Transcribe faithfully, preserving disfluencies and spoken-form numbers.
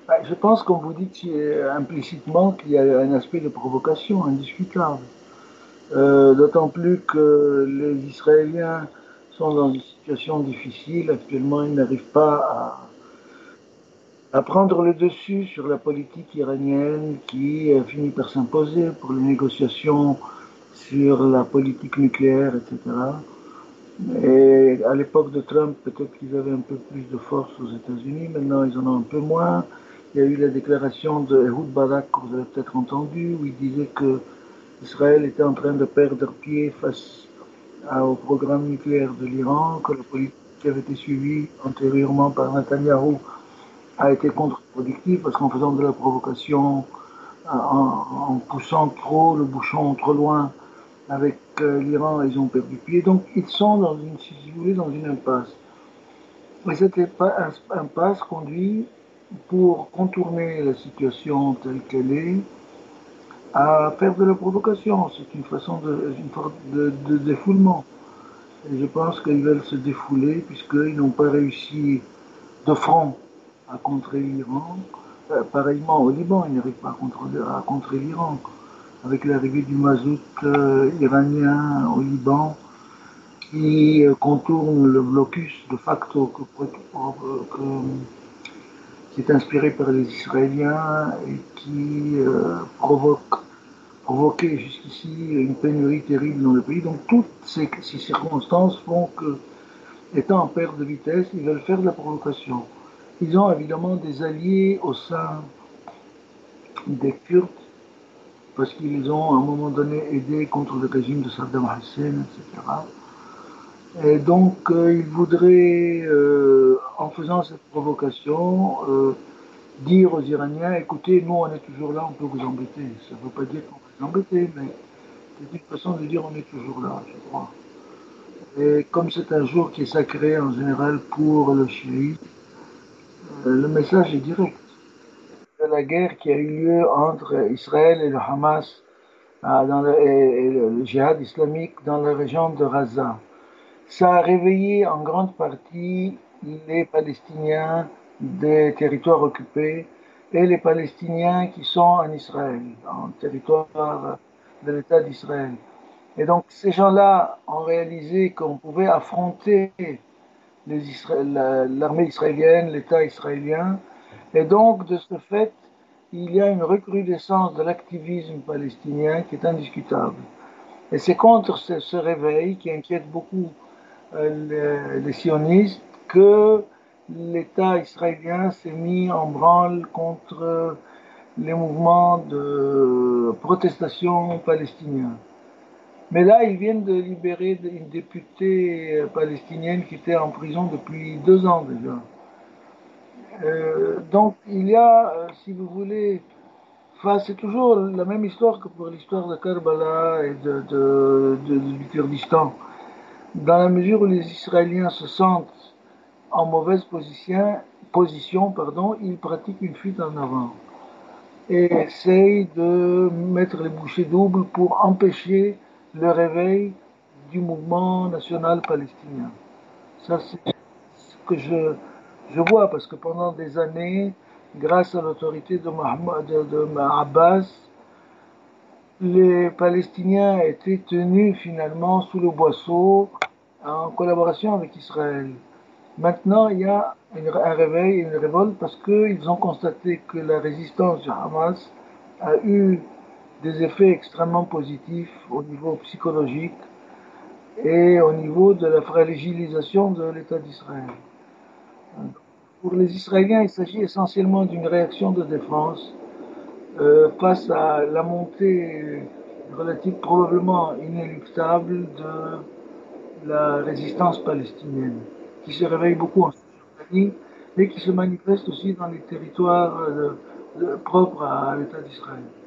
Bah, je pense qu'on vous dit euh, implicitement qu'il y a un aspect de provocation indiscutable. Euh, d'autant plus que les Israéliens sont dans une situation difficile. Actuellement, ils n'arrivent pas à, à prendre le dessus sur la politique iranienne qui euh, finit par s'imposer pour les négociations sur la politique nucléaire, et cetera. Et à l'époque de Trump, peut-être qu'ils avaient un peu plus de force aux États-Unis. Maintenant, ils en ont un peu moins. Il y a eu la déclaration de Ehud Barak, que vous avez peut-être entendu, où il disait que Israël était en train de perdre pied face à- au programme nucléaire de l'Iran, que la politique qui avait été suivie antérieurement par Netanyahou a été contre-productive parce qu'en faisant de la provocation, en, en poussant trop le bouchon trop loin avec euh, l'Iran, ils ont perdu pied. Donc ils sont dans une, si vous voulez, dans une impasse. Et cette impasse conduit, pour contourner la situation telle qu'elle est, à faire de la provocation. C'est une façon de, une sorte de, de défoulement. Et je pense qu'ils veulent se défouler puisqu'ils n'ont pas réussi de front à contrer l'Iran. Euh, pareillement au Liban, ils n'arrivent pas à contrer, à contrer l'Iran. Avec l'arrivée du mazout euh, iranien au Liban, qui euh, contourne le blocus de facto que, que, qui est inspiré par les Israéliens et qui euh, provoque provoqué jusqu'ici une pénurie terrible dans le pays. Donc toutes ces, ces circonstances font que, étant en perte de vitesse, ils veulent faire de la provocation. Ils ont évidemment des alliés au sein des Kurdes, parce qu'ils ont à un moment donné aidé contre le régime de Saddam Hussein, et cetera. Et donc euh, ils voudraient, euh, en faisant cette provocation, euh, dire aux Iraniens, écoutez, nous on est toujours là, on peut vous embêter. Ça ne veut pas dire qu'on va vous embêter, mais c'est une façon de dire on est toujours là, je crois. Et comme c'est un jour qui est sacré en général pour le chiisme, euh, le message est direct. C'est la guerre qui a eu lieu entre Israël et le Hamas ah, dans le, et, et le djihad islamique dans la région de Gaza. Ça a réveillé en grande partie les Palestiniens des territoires occupés et les Palestiniens qui sont en Israël, en territoire de l'État d'Israël. Et donc ces gens-là ont réalisé qu'on pouvait affronter l'armée israélienne, l'État israélien, et donc de ce fait, il y a une recrudescence de l'activisme palestinien qui est indiscutable. Et c'est contre ce, ce, réveil qui inquiète beaucoup euh, les, les sionistes que l'État israélien s'est mis en branle contre les mouvements de protestation palestiniens. Mais là, ils viennent de libérer une députée palestinienne qui était en prison depuis deux ans déjà. Euh, donc, il y a, euh, si vous voulez, enfin, c'est toujours la même histoire que pour l'histoire de Karbala et de, de, de, du Kurdistan. Dans la mesure où les Israéliens se sentent en mauvaise position, position pardon, ils pratiquent une fuite en avant et essayent de mettre les bouchées doubles pour empêcher le réveil du mouvement national palestinien. Ça, c'est ce que je, je vois, parce que pendant des années, grâce à l'autorité de, Mahmoud, de, de Abbas, les Palestiniens étaient tenus finalement sous le boisseau en collaboration avec Israël. Maintenant, il y a une, un réveil, une révolte, parce qu'ils ont constaté que la résistance du Hamas a eu des effets extrêmement positifs au niveau psychologique et au niveau de la fragilisation de l'État d'Israël. Pour les Israéliens, il s'agit essentiellement d'une réaction de défense euh, face à la montée relative, probablement inéluctable, de la résistance palestinienne, qui se réveille beaucoup en Cisjordanie, mais qui se manifeste aussi dans les territoires euh, de, propres à l'État d'Israël.